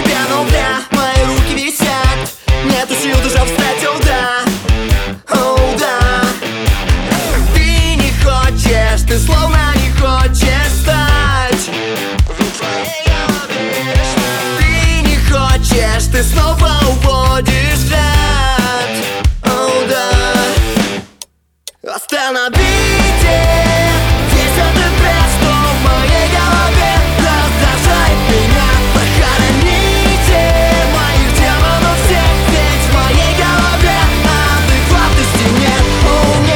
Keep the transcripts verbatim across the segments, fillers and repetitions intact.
себя, но бля, мои руки висят. Нету сил, душа встать, о да, о да. Ты не хочешь, ты словно не хочешь стать. Ты не хочешь, ты снова уводишь взгляд, о да. Остановите весь этот бред, что в моей голове раздражает меня. Похороните моих демонов всех, ведь в моей голове адекватности нет, о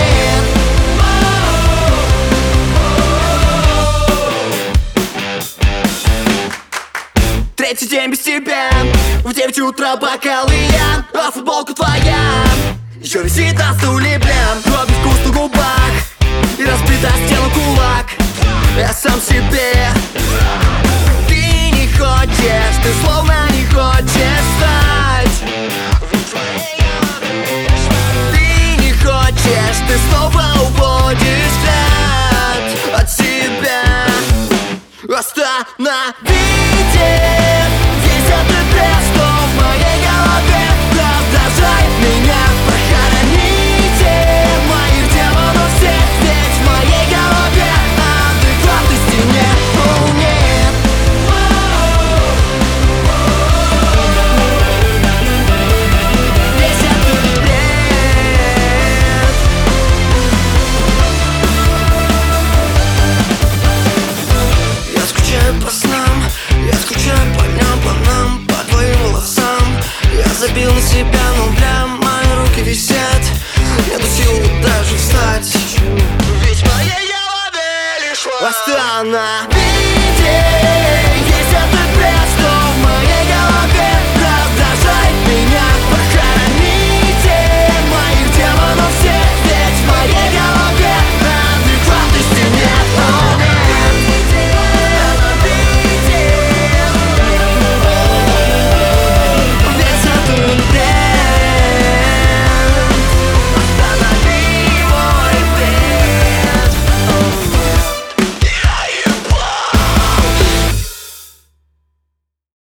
нет. Третий день без тебя, в девять утра бокалы я, а футболка твоя еще висит на стуле, бля. Кровь вкус на губах и разбита стена кулак. Я сам себе. Ты не хочешь, ты словно не хочешь стать. Ты не хочешь, ты снова уводишь взгляд от себя. Остановите весь этот бред, что в моей голове раздражает меня. Похороните моих демонов всех, ведь в моей голове адекватности нет, о нет. Весь этот бред. Я скучаю по снам, я скучаю по дням, по нам, по твоим волосам. Я забил на себя, но бля, мои руки висят. Нету сил даже встать, ведь в моей голове лишь остановите